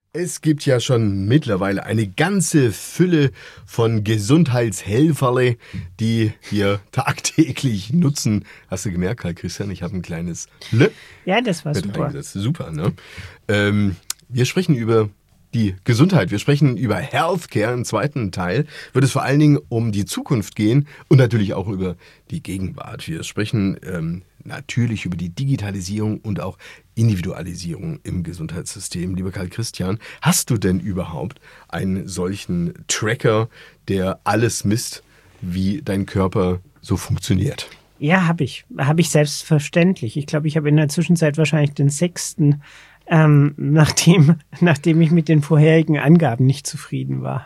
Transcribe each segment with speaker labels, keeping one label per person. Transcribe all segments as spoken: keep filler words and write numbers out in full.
Speaker 1: Es gibt ja schon mittlerweile eine ganze Fülle von Gesundheitshelferle, die wir tagtäglich nutzen. Hast du gemerkt, Karl Christian, ich habe ein kleines L.
Speaker 2: Ja, das war
Speaker 1: mit
Speaker 2: super.
Speaker 1: eingesetzt. Super, ne? Ähm, wir sprechen über die Gesundheit. Wir sprechen über Healthcare. Im zweiten Teil wird es vor allen Dingen um die Zukunft gehen und natürlich auch über die Gegenwart. Wir sprechen ähm, natürlich über die Digitalisierung und auch Individualisierung im Gesundheitssystem. Lieber Karl Christian, hast du denn überhaupt einen solchen Tracker, der alles misst, wie dein Körper so funktioniert?
Speaker 2: Ja, habe ich. Habe ich selbstverständlich. Ich glaube, ich habe in der Zwischenzeit wahrscheinlich den sechsten, ähm, nachdem, nachdem ich mit den vorherigen Angaben nicht zufrieden war.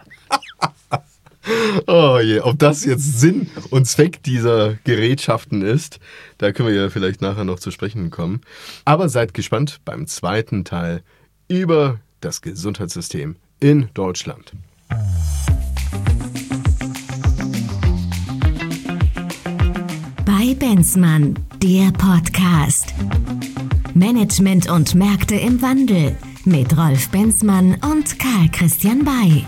Speaker 1: Oh je, ob das jetzt Sinn und Zweck dieser Gerätschaften ist, da können wir ja vielleicht nachher noch zu sprechen kommen. Aber seid gespannt beim zweiten Teil über das Gesundheitssystem in Deutschland.
Speaker 3: Bei Benzmann, der Podcast. Management und Märkte im Wandel mit Rolf Benzmann und Karl Christian Bay.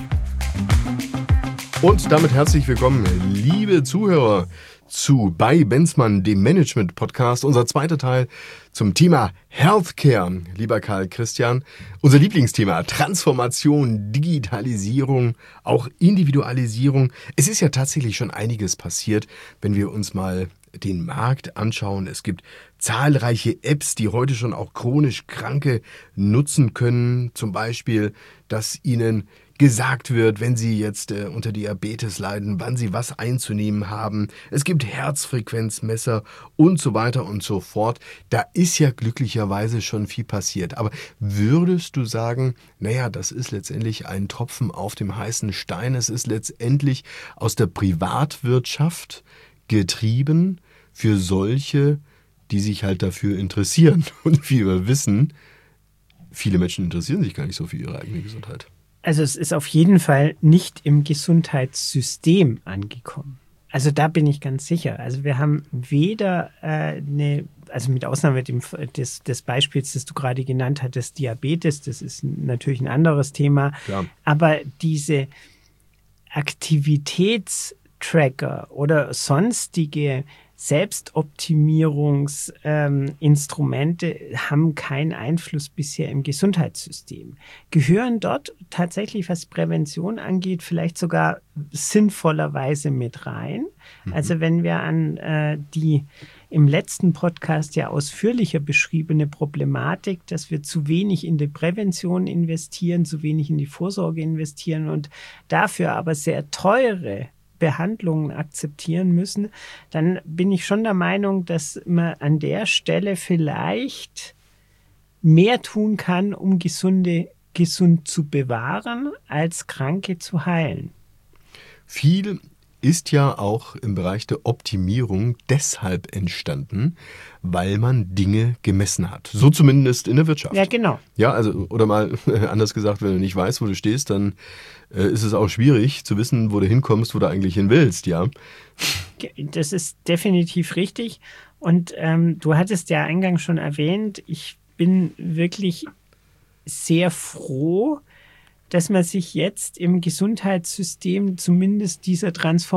Speaker 1: Und damit herzlich willkommen, liebe Zuhörer, zu Bei Benzmann, dem Management-Podcast, unser zweiter Teil zum Thema Healthcare. Lieber Karl Christian, unser Lieblingsthema Transformation, Digitalisierung, auch Individualisierung. Es ist ja tatsächlich schon einiges passiert, wenn wir uns mal den Markt anschauen. Es gibt zahlreiche Apps, die heute schon auch chronisch Kranke nutzen können. Zum Beispiel, dass ihnen gesagt wird, wenn sie jetzt äh, unter Diabetes leiden, wann sie was einzunehmen haben. Es gibt Herzfrequenzmesser und so weiter und so fort. Da ist ja glücklicherweise schon viel passiert. Aber würdest du sagen, naja, das ist letztendlich ein Tropfen auf dem heißen Stein. Es ist letztendlich aus der Privatwirtschaft getrieben für solche, die sich halt dafür interessieren. Und wie wir wissen, viele Menschen interessieren sich gar nicht so für ihre eigene Gesundheit.
Speaker 2: Also es ist auf jeden Fall nicht im Gesundheitssystem angekommen. Also da bin ich ganz sicher. Also wir haben weder äh, eine, also mit Ausnahme dem, des, des Beispiels, das du gerade genannt hattest, Diabetes, das ist natürlich ein anderes Thema,
Speaker 1: ja. Aber
Speaker 2: diese Aktivitätstracker oder sonstige Selbstoptimierungsinstrumente ähm, haben keinen Einfluss bisher im Gesundheitssystem. Gehören dort tatsächlich, was Prävention angeht, vielleicht sogar sinnvollerweise mit rein. Mhm. Also wenn wir an äh, die im letzten Podcast ja ausführlicher beschriebene Problematik, dass wir zu wenig in die Prävention investieren, zu wenig in die Vorsorge investieren und dafür aber sehr teure Behandlungen akzeptieren müssen, dann bin ich schon der Meinung, dass man an der Stelle vielleicht mehr tun kann, um Gesunde gesund zu bewahren, als Kranke zu heilen.
Speaker 1: Viel ist ja auch im Bereich der Optimierung deshalb entstanden, weil man Dinge gemessen hat. So zumindest in der Wirtschaft.
Speaker 2: Ja, genau.
Speaker 1: Ja, also, oder mal anders gesagt, wenn du nicht weißt, wo du stehst, dann äh, ist es auch schwierig zu wissen, wo du hinkommst, wo du eigentlich hin willst, ja.
Speaker 2: Das ist definitiv richtig. Und ähm, du hattest ja eingangs schon erwähnt, ich bin wirklich sehr froh, dass man sich jetzt im Gesundheitssystem zumindest dieser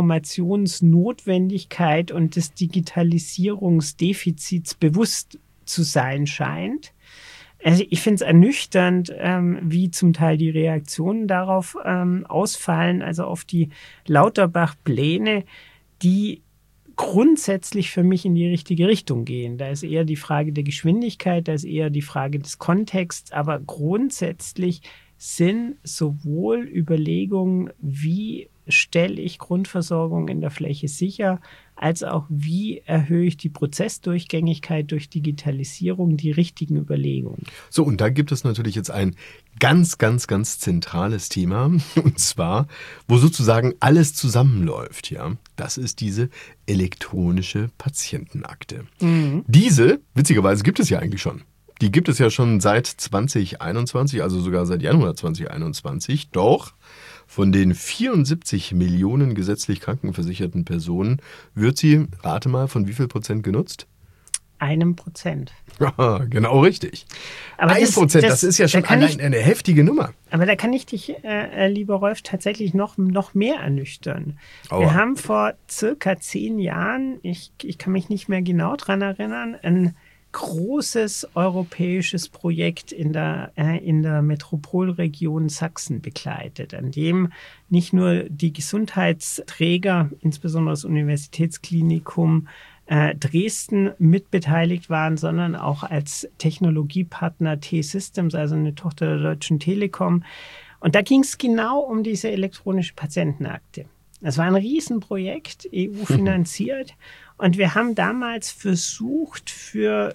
Speaker 2: Transformationsnotwendigkeit und des Digitalisierungsdefizits bewusst zu sein scheint. Also ich finde es ernüchternd, ähm, wie zum Teil die Reaktionen darauf ähm, ausfallen, also auf die Lauterbach-Pläne, die grundsätzlich für mich in die richtige Richtung gehen. Da ist eher die Frage der Geschwindigkeit, da ist eher die Frage des Kontexts, aber grundsätzlich sind sowohl Überlegungen, wie stelle ich Grundversorgung in der Fläche sicher, als auch wie erhöhe ich die Prozessdurchgängigkeit durch Digitalisierung, die richtigen Überlegungen.
Speaker 1: So, und da gibt es natürlich jetzt ein ganz, ganz, ganz zentrales Thema, und zwar, wo sozusagen alles zusammenläuft, ja. Das ist diese elektronische Patientenakte. Mhm. Diese, witzigerweise, gibt es ja eigentlich schon. Die gibt es ja schon seit zwanzig einundzwanzig, also sogar seit Januar zwanzig einundzwanzig. Doch von den vierundsiebzig Millionen gesetzlich krankenversicherten Personen wird sie, rate mal, von wie viel Prozent genutzt?
Speaker 2: einem Prozent.
Speaker 1: Ja, genau richtig.
Speaker 2: Aber
Speaker 1: Ein
Speaker 2: das,
Speaker 1: Prozent, das,
Speaker 2: das
Speaker 1: ist ja schon
Speaker 2: da
Speaker 1: allein
Speaker 2: ich,
Speaker 1: eine heftige Nummer.
Speaker 2: Aber da kann ich dich, äh, lieber Rolf, tatsächlich noch, noch mehr ernüchtern.
Speaker 1: Aua.
Speaker 2: Wir haben vor circa zehn Jahren, ich, ich kann mich nicht mehr genau dran erinnern, ein großes europäisches Projekt in der, äh, in der Metropolregion Sachsen begleitet, an dem nicht nur die Gesundheitsträger, insbesondere das Universitätsklinikum äh, Dresden mitbeteiligt waren, sondern auch als Technologiepartner T-Systems, also eine Tochter der Deutschen Telekom. Und da ging es genau um diese elektronische Patientenakte. Das war ein Riesenprojekt, E U-finanziert. Und wir haben damals versucht, für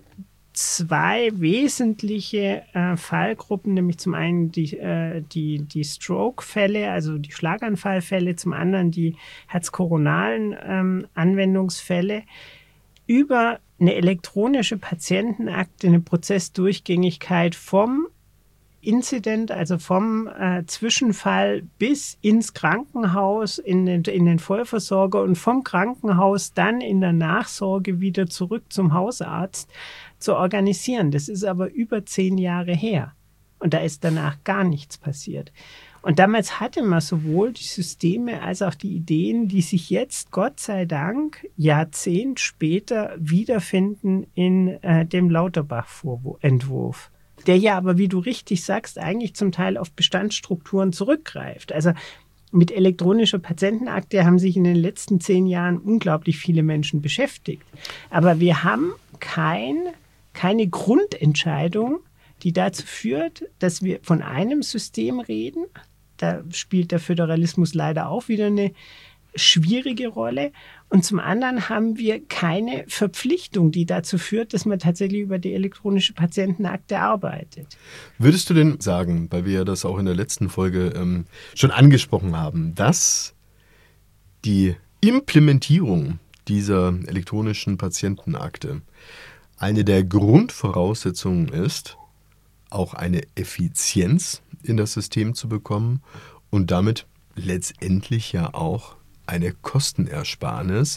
Speaker 2: zwei wesentliche äh, Fallgruppen, nämlich zum einen die, äh, die, die Stroke-Fälle, also die Schlaganfallfälle, zum anderen die herzkoronalen ähm, Anwendungsfälle, über eine elektronische Patientenakte, eine Prozessdurchgängigkeit vom Incident, also vom äh, Zwischenfall bis ins Krankenhaus, in den, in den Vollversorger und vom Krankenhaus dann in der Nachsorge wieder zurück zum Hausarzt zu organisieren. Das ist aber über zehn Jahre her und da ist danach gar nichts passiert. Und damals hatte man sowohl die Systeme als auch die Ideen, die sich jetzt, Gott sei Dank, Jahrzehnt später wiederfinden in äh, dem Lauterbach-Entwurf. Der ja aber, wie du richtig sagst, eigentlich zum Teil auf Bestandsstrukturen zurückgreift. Also mit elektronischer Patientenakte haben sich in den letzten zehn Jahren unglaublich viele Menschen beschäftigt. Aber wir haben kein, keine Grundentscheidung, die dazu führt, dass wir von einem System reden. Da spielt der Föderalismus leider auch wieder eine schwierige Rolle. Und zum anderen haben wir keine Verpflichtung, die dazu führt, dass man tatsächlich über die elektronische Patientenakte arbeitet.
Speaker 1: Würdest du denn sagen, weil wir ja das auch in der letzten Folge ähm, schon angesprochen haben, dass die Implementierung dieser elektronischen Patientenakte eine der Grundvoraussetzungen ist, auch eine Effizienz in das System zu bekommen und damit letztendlich ja auch eine Kostenersparnis,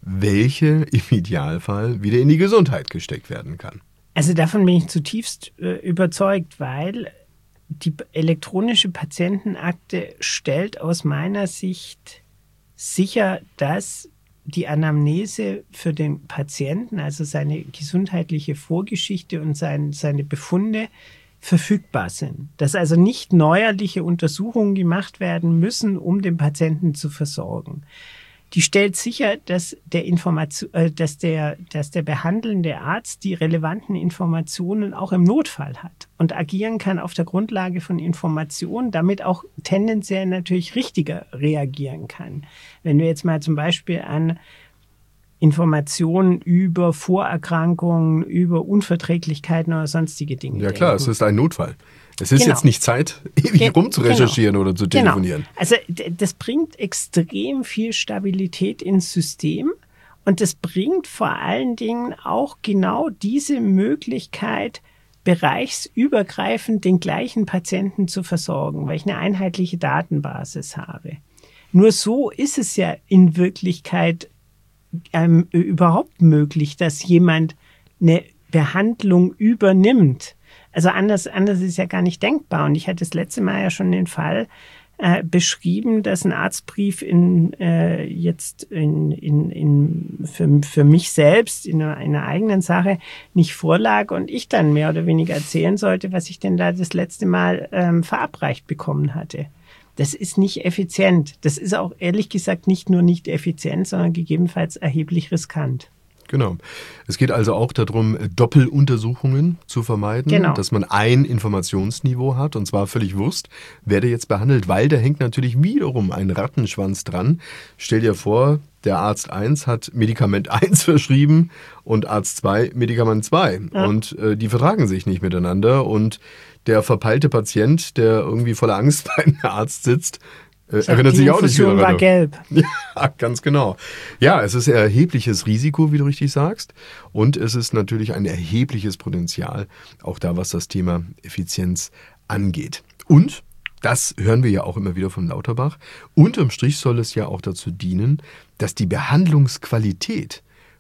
Speaker 1: welche im Idealfall wieder in die Gesundheit gesteckt werden kann?
Speaker 2: Also davon bin ich zutiefst äh, überzeugt, weil die elektronische Patientenakte stellt aus meiner Sicht sicher, dass die Anamnese für den Patienten, also seine gesundheitliche Vorgeschichte und sein, seine Befunde, verfügbar sind. Dass also nicht neuerliche Untersuchungen gemacht werden müssen, um den Patienten zu versorgen. Die stellt sicher, dass der, Information, äh, dass der, dass der behandelnde Arzt die relevanten Informationen auch im Notfall hat und agieren kann auf der Grundlage von Informationen, damit auch tendenziell natürlich richtiger reagieren kann. Wenn wir jetzt mal zum Beispiel an Informationen über Vorerkrankungen, über Unverträglichkeiten oder sonstige Dinge.
Speaker 1: Ja klar,
Speaker 2: denken.
Speaker 1: Es ist ein Notfall. Es ist
Speaker 2: Genau.
Speaker 1: jetzt nicht Zeit, ewig
Speaker 2: Ge-
Speaker 1: rumzurecherchieren
Speaker 2: genau.
Speaker 1: oder zu telefonieren.
Speaker 2: Genau. Also d- das bringt extrem viel Stabilität ins System und das bringt vor allen Dingen auch genau diese Möglichkeit, bereichsübergreifend den gleichen Patienten zu versorgen, weil ich eine einheitliche Datenbasis habe. Nur so ist es ja in Wirklichkeit ähm, überhaupt möglich, dass jemand eine Behandlung übernimmt. Also anders, anders ist ja gar nicht denkbar. Und ich hatte das letzte Mal ja schon den Fall äh, beschrieben, dass ein Arztbrief in, äh, jetzt in, in, in, für, für mich selbst in einer, in einer eigenen Sache nicht vorlag und ich dann mehr oder weniger erzählen sollte, was ich denn da das letzte Mal ähm, verabreicht bekommen hatte. Das ist nicht effizient. Das ist auch ehrlich gesagt nicht nur nicht effizient, sondern gegebenenfalls erheblich riskant.
Speaker 1: Genau. Es geht also auch darum, Doppeluntersuchungen zu vermeiden,
Speaker 2: Genau.
Speaker 1: dass man ein Informationsniveau hat und zwar völlig Wurst, wer der jetzt behandelt, weil da hängt natürlich wiederum ein Rattenschwanz dran. Stell dir vor, der Arzt eins hat Medikament eins verschrieben und Arzt zwei Medikament zwei
Speaker 2: Ja.
Speaker 1: und äh, die vertragen sich nicht miteinander und der verpeilte Patient, der irgendwie voller Angst bei einem Arzt sitzt, äh, erinnert
Speaker 2: die
Speaker 1: sich auch nicht
Speaker 2: Infusion
Speaker 1: wieder.
Speaker 2: war gelb.
Speaker 1: Ja, ganz genau. Ja, es ist ein erhebliches Risiko, wie du richtig sagst. Und es ist natürlich ein erhebliches Potenzial, auch da, was das Thema Effizienz angeht. Und, das hören wir ja auch immer wieder von Lauterbach, unterm Strich soll es ja auch dazu dienen, dass die Behandlungsqualität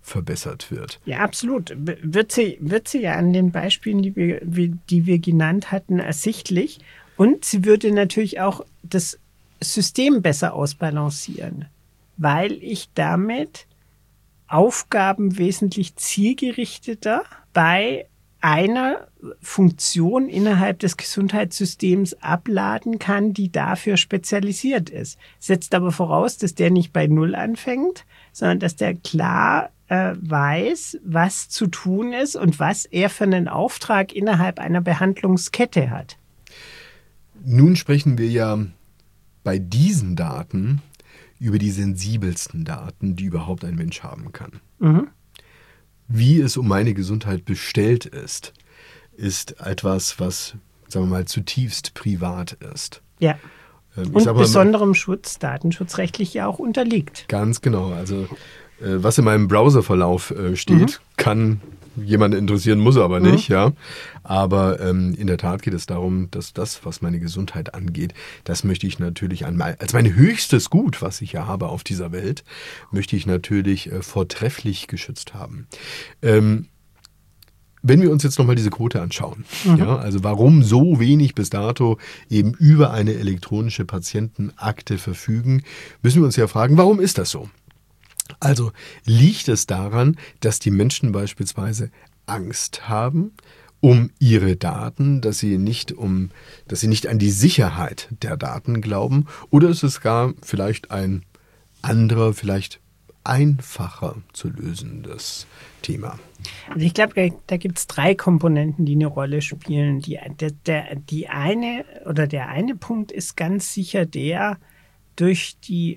Speaker 1: verbessert wird.
Speaker 2: Ja, absolut. Wird sie, wird sie ja an den Beispielen, die wir, die wir genannt hatten, ersichtlich. Und sie würde natürlich auch das System besser ausbalancieren, weil ich damit Aufgaben wesentlich zielgerichteter bei einer Funktion innerhalb des Gesundheitssystems abladen kann, die dafür spezialisiert ist. Setzt aber voraus, dass der nicht bei Null anfängt, sondern dass der klar äh, weiß, was zu tun ist und was er für einen Auftrag innerhalb einer Behandlungskette hat.
Speaker 1: Nun sprechen wir ja bei diesen Daten über die sensibelsten Daten, die überhaupt ein Mensch haben kann.
Speaker 2: Mhm.
Speaker 1: Wie es um meine Gesundheit bestellt ist, ist etwas, was, sagen wir mal, zutiefst privat ist.
Speaker 2: Ja.
Speaker 1: Ähm,
Speaker 2: Und
Speaker 1: mal,
Speaker 2: besonderem Schutz, datenschutzrechtlich ja auch unterliegt.
Speaker 1: Ganz genau. Also äh, was in meinem Browserverlauf äh, steht, mhm. kann jemanden interessieren, muss aber nicht. Mhm. Ja. Aber ähm, in der Tat geht es darum, dass das, was meine Gesundheit angeht, das möchte ich natürlich an mein, als mein höchstes Gut, was ich ja habe auf dieser Welt, möchte ich natürlich äh, vortrefflich geschützt haben. Ähm, Wenn wir uns jetzt nochmal diese Quote anschauen, mhm. ja, also warum so wenig bis dato eben über eine elektronische Patientenakte verfügen, müssen wir uns ja fragen, warum ist das so? Also liegt es daran, dass die Menschen beispielsweise Angst haben um ihre Daten, dass sie nicht um, dass sie nicht an die Sicherheit der Daten glauben, oder ist es gar vielleicht ein anderer, vielleicht einfacher zu lösendes Thema?
Speaker 2: Also ich glaube, da gibt es drei Komponenten, die eine Rolle spielen. Die, der, der, die eine oder der eine Punkt ist ganz sicher der, durch die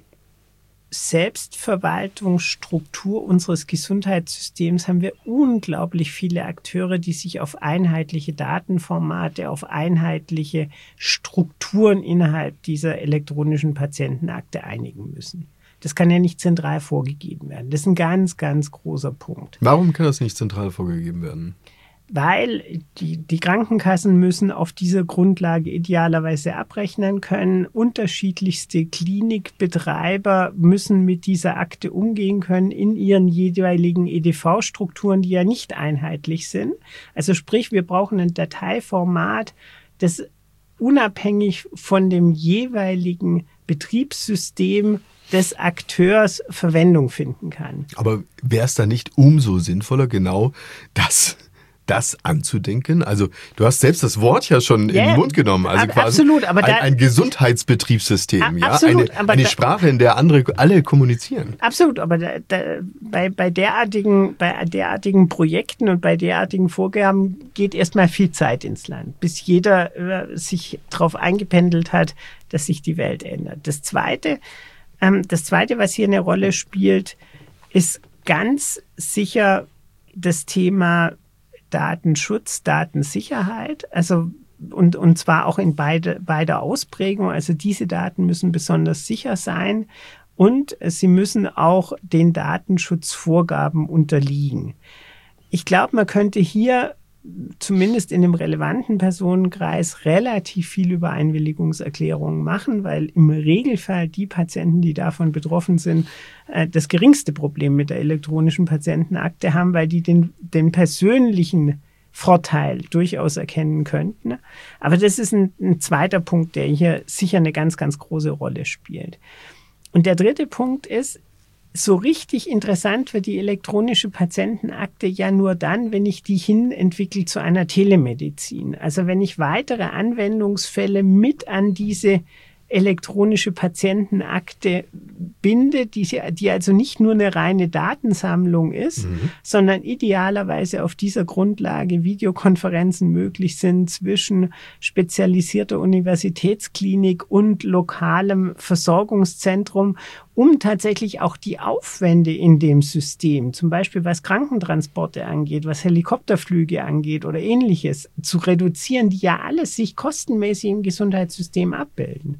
Speaker 2: Selbstverwaltungsstruktur unseres Gesundheitssystems haben wir unglaublich viele Akteure, die sich auf einheitliche Datenformate, auf einheitliche Strukturen innerhalb dieser elektronischen Patientenakte einigen müssen. Das kann ja nicht zentral vorgegeben werden. Das ist ein ganz, ganz großer Punkt.
Speaker 1: Warum kann das nicht zentral vorgegeben werden?
Speaker 2: Weil die, die Krankenkassen müssen auf dieser Grundlage idealerweise abrechnen können. Unterschiedlichste Klinikbetreiber müssen mit dieser Akte umgehen können in ihren jeweiligen E D V-Strukturen, die ja nicht einheitlich sind. Also sprich, wir brauchen ein Dateiformat, das unabhängig von dem jeweiligen Betriebssystem des Akteurs Verwendung finden kann.
Speaker 1: Aber wäre es da nicht umso sinnvoller, genau das das anzudenken? Also du hast selbst das Wort ja schon yeah, in den Mund genommen. Also quasi
Speaker 2: absolut, aber
Speaker 1: ein,
Speaker 2: da,
Speaker 1: ein Gesundheitsbetriebssystem,
Speaker 2: a,
Speaker 1: ja,
Speaker 2: absolut,
Speaker 1: eine, eine
Speaker 2: da,
Speaker 1: Sprache, in der andere alle kommunizieren.
Speaker 2: Absolut, aber da, da, bei, bei, derartigen, bei derartigen Projekten und bei derartigen Vorgaben geht erstmal viel Zeit ins Land, bis jeder äh, sich darauf eingependelt hat, dass sich die Welt ändert. Das Zweite, ähm, das Zweite, was hier eine Rolle spielt, ist ganz sicher das Thema Datenschutz, Datensicherheit, also und, und zwar auch in beide, beider Ausprägung. Also diese Daten müssen besonders sicher sein und sie müssen auch den Datenschutzvorgaben unterliegen. Ich glaube, man könnte hier zumindest in dem relevanten Personenkreis relativ viel über Einwilligungserklärungen machen, weil im Regelfall die Patienten, die davon betroffen sind, das geringste Problem mit der elektronischen Patientenakte haben, weil die den, den persönlichen Vorteil durchaus erkennen könnten. Aber das ist ein, ein zweiter Punkt, der hier sicher eine ganz, ganz große Rolle spielt. Und der dritte Punkt ist, so richtig interessant wird die elektronische Patientenakte ja nur dann, wenn ich die hin entwickle zu einer Telemedizin. Also wenn ich weitere Anwendungsfälle mit an diese elektronische Patientenakte binde, die, die also nicht nur eine reine Datensammlung ist, mhm. sondern idealerweise auf dieser Grundlage Videokonferenzen möglich sind zwischen spezialisierter Universitätsklinik und lokalem Versorgungszentrum, um tatsächlich auch die Aufwände in dem System, zum Beispiel was Krankentransporte angeht, was Helikopterflüge angeht oder Ähnliches, zu reduzieren, die ja alles sich kostenmäßig im Gesundheitssystem abbilden.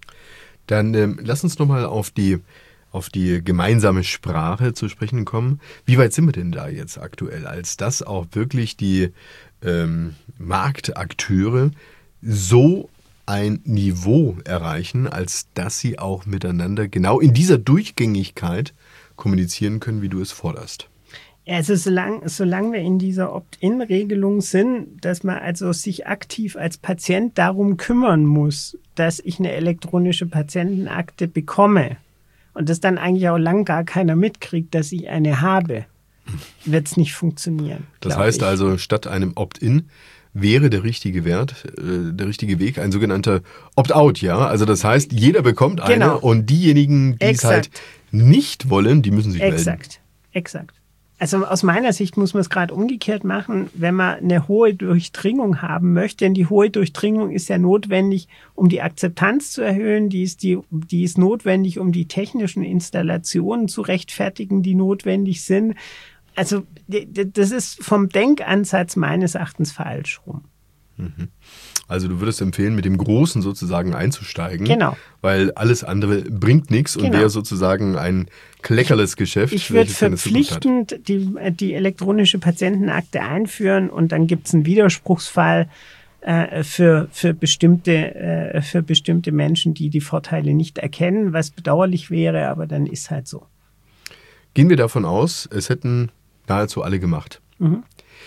Speaker 1: Dann ähm, lass uns nochmal auf die, auf die gemeinsame Sprache zu sprechen kommen. Wie weit sind wir denn da jetzt aktuell, als dass auch wirklich die ähm, Marktakteure so ein Niveau erreichen, als dass sie auch miteinander genau in dieser Durchgängigkeit kommunizieren können, wie du es forderst?
Speaker 2: Also solange solang wir in dieser Opt-in-Regelung sind, dass man also sich aktiv als Patient darum kümmern muss, dass ich eine elektronische Patientenakte bekomme und das dann eigentlich auch lang gar keiner mitkriegt, dass ich eine habe, wird es nicht funktionieren.
Speaker 1: Das heißt
Speaker 2: ich.
Speaker 1: also, statt einem Opt-in wäre der richtige Wert, äh, der richtige Weg, ein sogenannter Opt-out, ja? Also das heißt, jeder bekommt eine
Speaker 2: Genau.
Speaker 1: und diejenigen, die es halt nicht wollen, die müssen sich melden.
Speaker 2: Exakt, exakt. Also aus meiner Sicht muss man es gerade umgekehrt machen, wenn man eine hohe Durchdringung haben möchte. Denn die hohe Durchdringung ist ja notwendig, um die Akzeptanz zu erhöhen. Die ist, die, die ist notwendig, um die technischen Installationen zu rechtfertigen, die notwendig sind. Also das ist vom Denkansatz meines Erachtens falsch rum.
Speaker 1: Also du würdest empfehlen, mit dem Großen sozusagen einzusteigen,
Speaker 2: genau.
Speaker 1: weil alles andere bringt nichts und
Speaker 2: genau.
Speaker 1: wäre sozusagen ein kleckerles Geschäft.
Speaker 2: Ich würde verpflichtend die, die elektronische Patientenakte einführen und dann gibt es einen Widerspruchsfall äh, für, für, bestimmte, äh, für bestimmte Menschen, die die Vorteile nicht erkennen, was bedauerlich wäre, aber dann ist halt so.
Speaker 1: Gehen wir davon aus, es hätten nahezu alle gemacht.
Speaker 2: Mhm.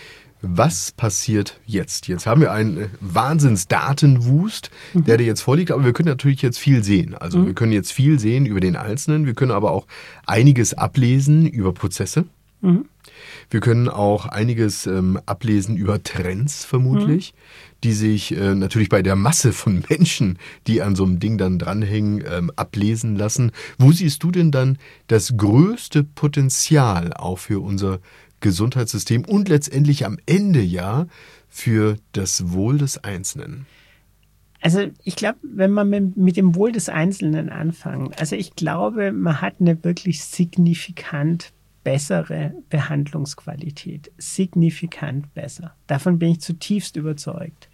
Speaker 1: Was passiert jetzt? Jetzt haben wir einen Wahnsinnsdatenwust, mhm. der dir jetzt vorliegt, aber wir können natürlich jetzt viel sehen. Also mhm. wir können jetzt viel sehen über den Einzelnen, wir können aber auch einiges ablesen über Prozesse. Mhm. Wir können auch einiges ähm, ablesen über Trends vermutlich, mhm. die sich äh, natürlich bei der Masse von Menschen, die an so einem Ding dann dranhängen, ähm, ablesen lassen. Wo siehst du denn dann das größte Potenzial auch für unser Gesundheitssystem und letztendlich am Ende ja für das Wohl des Einzelnen?
Speaker 2: Also ich glaube, wenn man mit, mit dem Wohl des Einzelnen anfängt, also ich glaube, man hat eine wirklich signifikant bessere Behandlungsqualität. Signifikant besser. Davon bin ich zutiefst überzeugt.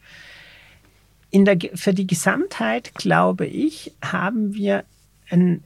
Speaker 2: In der, für die Gesamtheit, glaube ich, haben wir ein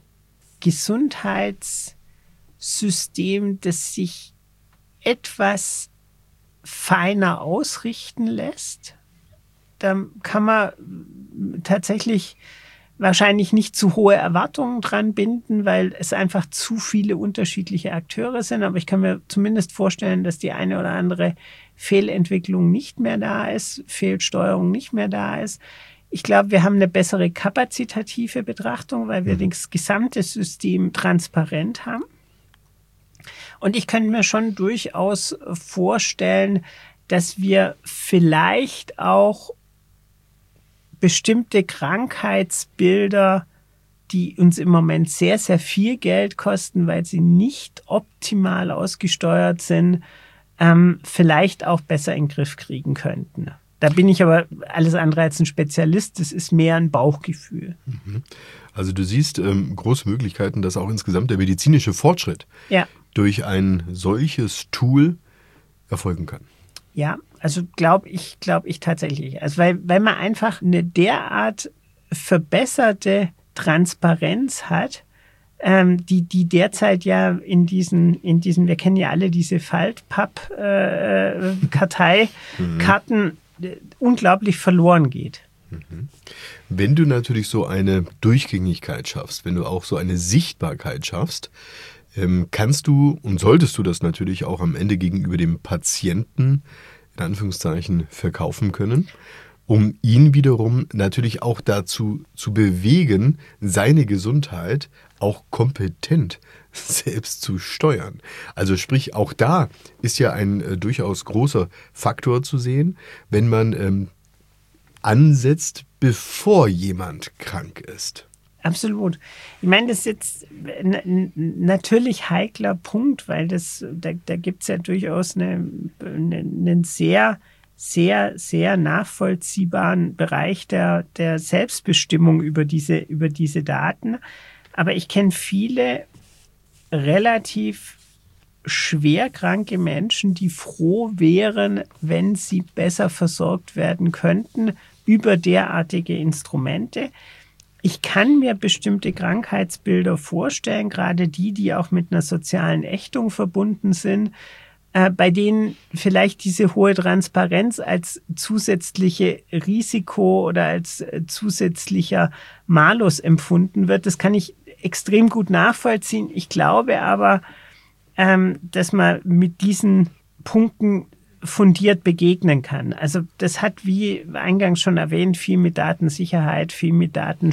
Speaker 2: Gesundheitssystem, das sich etwas feiner ausrichten lässt. Da kann man tatsächlich wahrscheinlich nicht zu hohe Erwartungen dran binden, weil es einfach zu viele unterschiedliche Akteure sind. Aber ich kann mir zumindest vorstellen, dass die eine oder andere Fehlentwicklung nicht mehr da ist, Fehlsteuerung nicht mehr da ist. Ich glaube, wir haben eine bessere kapazitative Betrachtung, weil wir das gesamte System transparent haben. Und ich könnte mir schon durchaus vorstellen, dass wir vielleicht auch bestimmte Krankheitsbilder, die uns im Moment sehr, sehr viel Geld kosten, weil sie nicht optimal ausgesteuert sind, ähm, vielleicht auch besser in den Griff kriegen könnten. Da bin ich aber alles andere als ein Spezialist. Das ist mehr ein Bauchgefühl.
Speaker 1: Also du siehst ähm, große Möglichkeiten, dass auch insgesamt der medizinische Fortschritt ja. durch ein solches Tool erfolgen kann.
Speaker 2: Ja, also glaube ich, glaube ich tatsächlich. Also weil, weil man einfach eine derart verbesserte Transparenz hat, ähm, die, die derzeit ja in diesen, in diesen, wir kennen ja alle diese Faltpapp-Karteikarten, äh, mhm. unglaublich verloren geht.
Speaker 1: Wenn du natürlich so eine Durchgängigkeit schaffst, wenn du auch so eine Sichtbarkeit schaffst, ähm, kannst du und solltest du das natürlich auch am Ende gegenüber dem Patienten in Anführungszeichen verkaufen können, um ihn wiederum natürlich auch dazu zu bewegen, seine Gesundheit auch kompetent selbst zu steuern. Also sprich, auch da ist ja ein äh, durchaus großer Faktor zu sehen, wenn man ähm, ansetzt, bevor jemand krank ist.
Speaker 2: Absolut. Ich meine, das ist jetzt n- natürlich heikler Punkt, weil das, da, da gibt es ja durchaus einen eine, eine sehr, sehr, sehr nachvollziehbaren Bereich der, der Selbstbestimmung über diese, über diese Daten. Aber ich kenne viele relativ schwerkranke Menschen, die froh wären, wenn sie besser versorgt werden könnten über derartige Instrumente. Ich kann mir bestimmte Krankheitsbilder vorstellen, gerade die, die auch mit einer sozialen Ächtung verbunden sind, äh, bei denen vielleicht diese hohe Transparenz als zusätzliche Risiko oder als äh, zusätzlicher Malus empfunden wird. Das kann ich extrem gut nachvollziehen. Ich glaube aber, ähm, dass man mit diesen Punkten fundiert begegnen kann. Also das hat, wie eingangs schon erwähnt, viel mit Datensicherheit, viel mit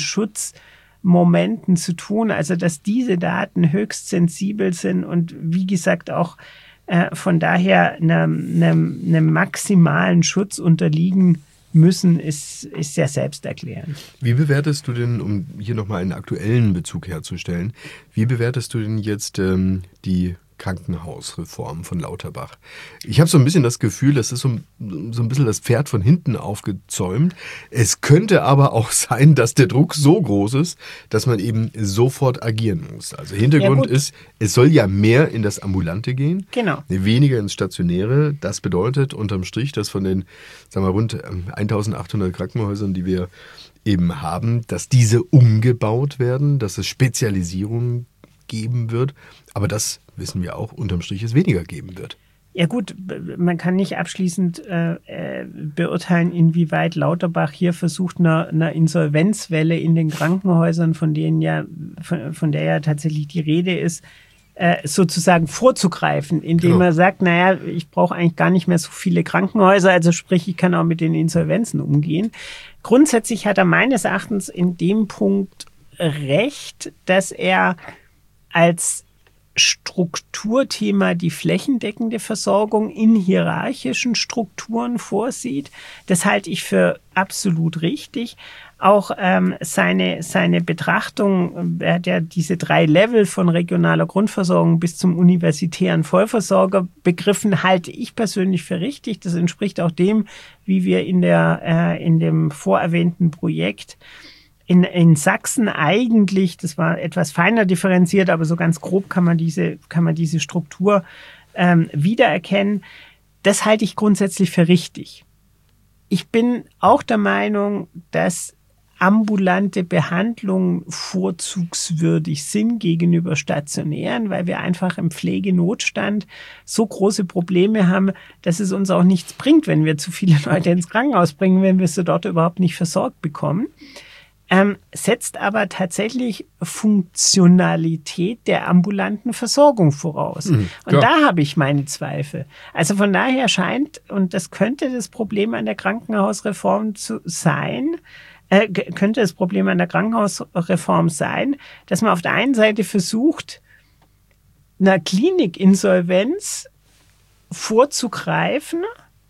Speaker 2: Datenschutzmomenten zu tun. Also dass diese Daten höchst sensibel sind und wie gesagt auch äh, von daher einem, einem, einem maximalen Schutz unterliegen müssen, ist, ist sehr selbsterklärend.
Speaker 1: Wie bewertest du denn, um hier nochmal einen aktuellen Bezug herzustellen, wie bewertest du denn jetzt ähm, die Krankenhausreform von Lauterbach? Ich habe so ein bisschen das Gefühl, das ist so, so ein bisschen das Pferd von hinten aufgezäumt. Es könnte aber auch sein, dass der Druck so groß ist, dass man eben sofort agieren muss. Also Hintergrund ja, ist, es soll ja mehr in das Ambulante gehen,
Speaker 2: genau.
Speaker 1: weniger ins Stationäre. Das bedeutet unterm Strich, dass von den sagen wir, rund eintausendachthundert Krankenhäusern, die wir eben haben, dass diese umgebaut werden, dass es Spezialisierungen geben wird, aber das wissen wir auch, unterm Strich es weniger geben wird.
Speaker 2: Ja gut, man kann nicht abschließend äh, beurteilen, inwieweit Lauterbach hier versucht, einer, einer Insolvenzwelle in den Krankenhäusern, von denen ja, von, von der ja tatsächlich die Rede ist, äh, sozusagen vorzugreifen, indem genau. er sagt, naja, ich brauche eigentlich gar nicht mehr so viele Krankenhäuser, also sprich, ich kann auch mit den Insolvenzen umgehen. Grundsätzlich hat er meines Erachtens in dem Punkt recht, dass er als Strukturthema die flächendeckende Versorgung in hierarchischen Strukturen vorsieht. Das halte ich für absolut richtig. Auch ähm, seine, seine Betrachtung, er hat ja diese drei Level von regionaler Grundversorgung bis zum universitären Vollversorger begriffen, halte ich persönlich für richtig. Das entspricht auch dem, wie wir in der äh, in dem vorerwähnten Projekt In, in Sachsen eigentlich, das war etwas feiner differenziert, aber so ganz grob kann man diese, kann man diese Struktur ähm, wiedererkennen. Das halte ich grundsätzlich für richtig. Ich bin auch der Meinung, dass ambulante Behandlungen vorzugswürdig sind gegenüber stationären, weil wir einfach im Pflegenotstand so große Probleme haben, dass es uns auch nichts bringt, wenn wir zu viele Leute ins Krankenhaus bringen, wenn wir sie dort überhaupt nicht versorgt bekommen. Ähm, setzt aber tatsächlich Funktionalität der ambulanten Versorgung voraus. Mhm, und da habe ich meine Zweifel. Also von daher scheint, und das könnte das Problem an der Krankenhausreform zu sein, äh, könnte das Problem an der Krankenhausreform sein, dass man auf der einen Seite versucht, einer Klinikinsolvenz vorzugreifen,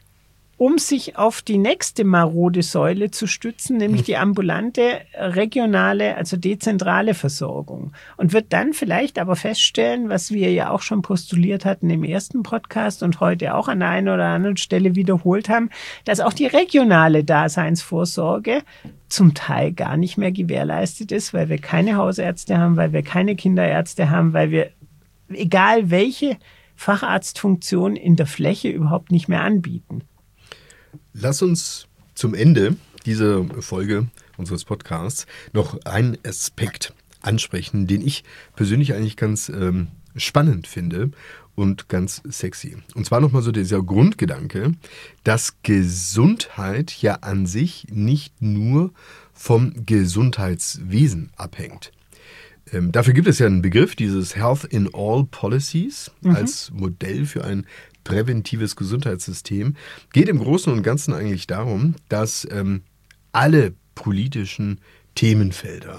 Speaker 2: um sich auf die nächste marode Säule zu stützen, nämlich die ambulante, regionale, also dezentrale Versorgung. Und wird dann vielleicht aber feststellen, was wir ja auch schon postuliert hatten im ersten Podcast und heute auch an der einen oder anderen Stelle wiederholt haben, dass auch die regionale Daseinsvorsorge zum Teil gar nicht mehr gewährleistet ist, weil wir keine Hausärzte haben, weil wir keine Kinderärzte haben, weil wir, egal welche Facharztfunktion in der Fläche überhaupt nicht mehr anbieten.
Speaker 1: Lass uns zum Ende dieser Folge unseres Podcasts noch einen Aspekt ansprechen, den ich persönlich eigentlich ganz ähm, spannend finde und ganz sexy. Und zwar nochmal so dieser Grundgedanke, dass Gesundheit ja an sich nicht nur vom Gesundheitswesen abhängt. Ähm, dafür gibt es ja einen Begriff, dieses Health in All Policies, mhm. als Modell für ein präventives Gesundheitssystem. Geht im Großen und Ganzen eigentlich darum, dass ähm, alle politischen Themenfelder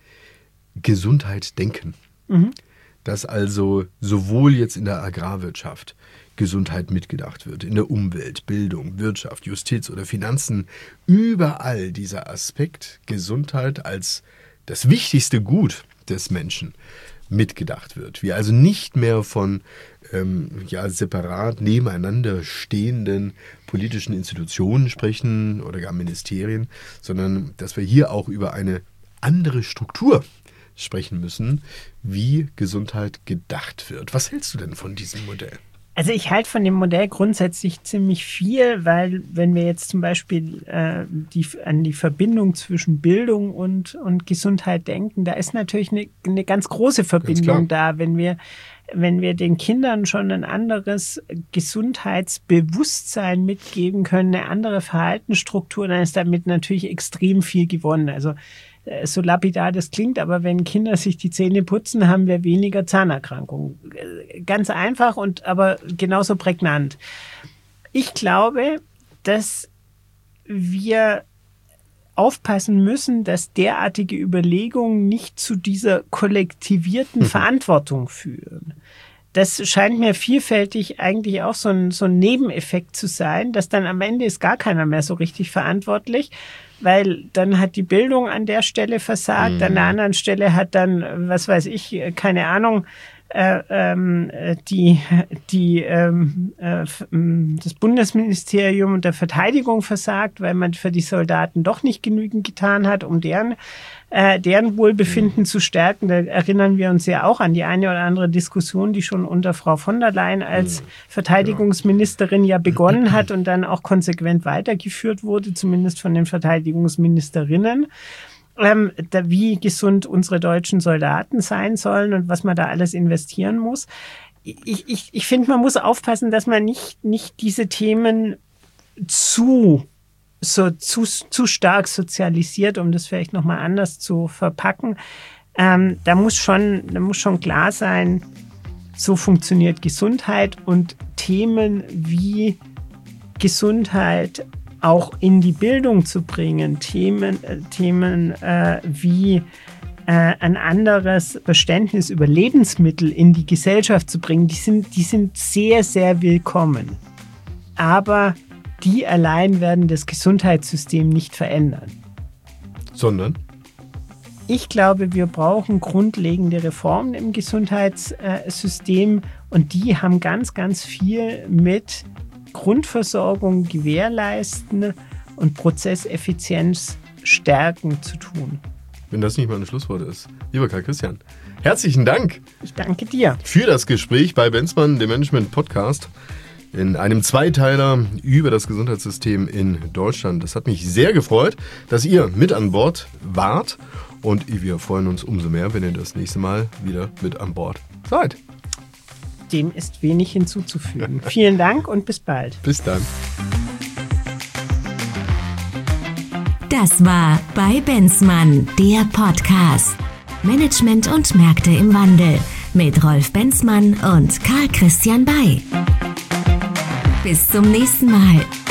Speaker 1: Gesundheit denken. Mhm. Dass also sowohl jetzt in der Agrarwirtschaft Gesundheit mitgedacht wird, in der Umwelt, Bildung, Wirtschaft, Justiz oder Finanzen, überall dieser Aspekt Gesundheit als das wichtigste Gut des Menschen mitgedacht wird. Wir also nicht mehr von ähm, ja, separat nebeneinander stehenden politischen Institutionen sprechen oder gar Ministerien, sondern dass wir hier auch über eine andere Struktur sprechen müssen, wie Gesundheit gedacht wird. Was hältst du denn von diesem Modell?
Speaker 2: Also ich halte von dem Modell grundsätzlich ziemlich viel, weil wenn wir jetzt zum Beispiel äh, die, an die Verbindung zwischen Bildung und, und Gesundheit denken, da ist natürlich eine, eine ganz große Verbindung da. Wenn wir, wenn wir den Kindern schon ein anderes Gesundheitsbewusstsein mitgeben können, eine andere Verhaltensstruktur, dann ist damit natürlich extrem viel gewonnen. Also so lapidar das klingt, aber wenn Kinder sich die Zähne putzen, haben wir weniger Zahnerkrankungen. Ganz einfach und aber genauso prägnant. Ich glaube, dass wir aufpassen müssen, dass derartige Überlegungen nicht zu dieser kollektivierten mhm. Verantwortung führen. Das scheint mir vielfältig eigentlich auch so ein, so ein Nebeneffekt zu sein, dass dann am Ende ist gar keiner mehr so richtig verantwortlich, weil dann hat die Bildung an der Stelle versagt, mhm. an der anderen Stelle hat dann, was weiß ich, keine Ahnung, äh, ähm, die, die, ähm, äh, das Bundesministerium der Verteidigung versagt, weil man für die Soldaten doch nicht genügend getan hat, um deren Äh, deren Wohlbefinden mhm. zu stärken. Da erinnern wir uns ja auch an die eine oder andere Diskussion, die schon unter Frau von der Leyen als mhm. Verteidigungsministerin ja begonnen hat und dann auch konsequent weitergeführt wurde, zumindest von den Verteidigungsministerinnen. Ähm, da, wie gesund unsere deutschen Soldaten sein sollen und was man da alles investieren muss. Ich, ich, ich finde, man muss aufpassen, dass man nicht, nicht diese Themen zu so zu, zu stark sozialisiert, um das vielleicht nochmal anders zu verpacken. Ähm, da muss schon, da muss schon klar sein, so funktioniert Gesundheit und Themen wie Gesundheit auch in die Bildung zu bringen, Themen, äh, Themen äh, wie äh, ein anderes Verständnis über Lebensmittel in die Gesellschaft zu bringen, die sind, die sind sehr, sehr willkommen. Aber die allein werden das Gesundheitssystem nicht verändern.
Speaker 1: Sondern?
Speaker 2: Ich glaube, wir brauchen grundlegende Reformen im Gesundheitssystem und die haben ganz, ganz viel mit Grundversorgung gewährleisten und Prozesseffizienz stärken zu tun.
Speaker 1: Wenn das nicht mal ein Schlusswort ist. Lieber Karl Christian, herzlichen Dank.
Speaker 2: Ich danke dir.
Speaker 1: Für das Gespräch bei Benzmann, dem Management-Podcast. In einem Zweiteiler über das Gesundheitssystem in Deutschland. Das hat mich sehr gefreut, dass ihr mit an Bord wart. Und wir freuen uns umso mehr, wenn ihr das nächste Mal wieder mit an Bord seid.
Speaker 2: Dem ist wenig hinzuzufügen. Vielen Dank und bis bald.
Speaker 1: Bis dann.
Speaker 3: Das war bei Benzmann, der Podcast. Management und Märkte im Wandel mit Rolf Benzmann und Karl Christian Bay. Bis zum nächsten Mal.